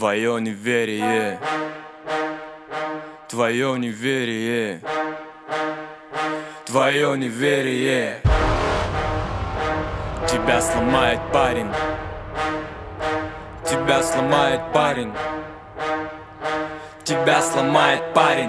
Твое неверие, твое неверие, твое неверие тебя сломает, парень. Тебя сломает, парень. Тебя сломает, парень.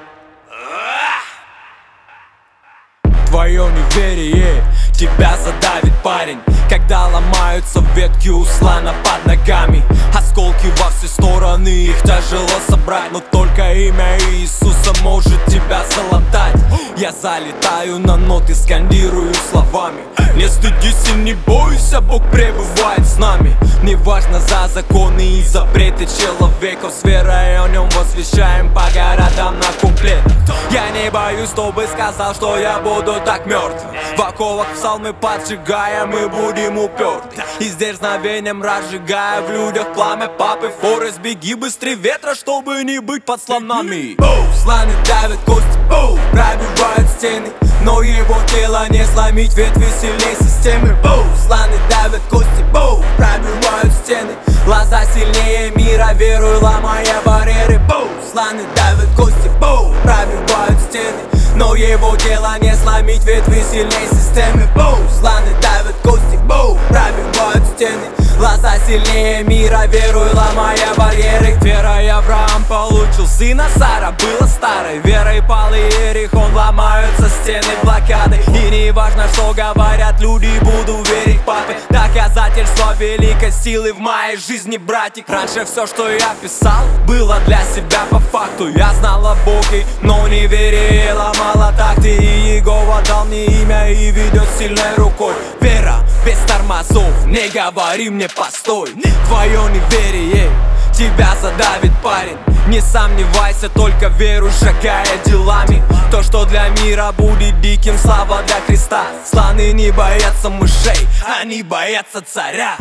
Твое неверие тебя задавит, парень. Когда ломаются ветки у слона под ногами, осколки во все стороны, их тяжело собрать, но только имя Иисуса может тебя залатать. Я залетаю на ноты, скандирую словами: не стыдись и не бойся, Бог пребывает с нами. Неважно за законы и запреты человеков, с верой о нем возвещаем по городам на куплетах. Я не боюсь, чтобы сказал, что я буду так мертв. В оковах псалмы поджигая, мы будем уперты. И с дерзновением разжигая в людях пламя папы. Форест, беги быстрее ветра, чтобы не быть под слонами. Слоны давят кости, пробивают стены, но его тело не сломить, ветви сильнее системы. Слоны давят кости, пробивают стены, глаза сильнее мира, верую, ломая барьеры. Слоны давят кости, пробивают стены, но его тело не сломить, ветви сильнее системы. Слоны давят кости, пробивают стены, глаза сильнее мира, верую, ломая барьеры. Верой Авраам получил сына, Сара была старой. Верой пал Иерихон, ломаются стены блокады. И не важно, что говорят люди, буду верить папе. Доказательство великой силы в моей жизни, братик. Раньше все, что я писал, было для себя по факту. Я знал о Боге, но не верил, ломала такты. И Иегова дал мне имя и ведет сильной рукой. Вера без тормозов, не говори мне постой. Твое неверие тебя задавит, парень. Не сомневайся, только веруй, шагая делами. То, что для мира будет диким, слава для Христа. Слоны не боятся мышей, они боятся царя.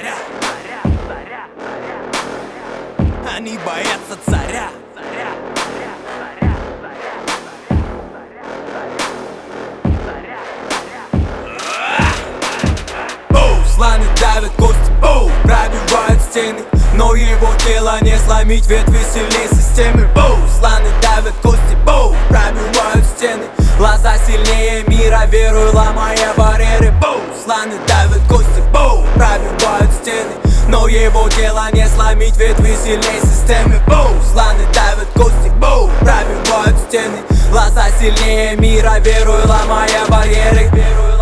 Они боятся царя. Слоны давят кости, пробивают стены, но его тело не сломить, ветви сильнее системы. Слоны давят кости, пробивают стены, глаза сильнее мира, верую, ломая барьеры. Слоны давят кости, пробивают стены, но его тело не сломить, ветви сильнее системы. Слоны давят кости, пробивают стены, глаза сильнее мира, верую, ломая барьеры.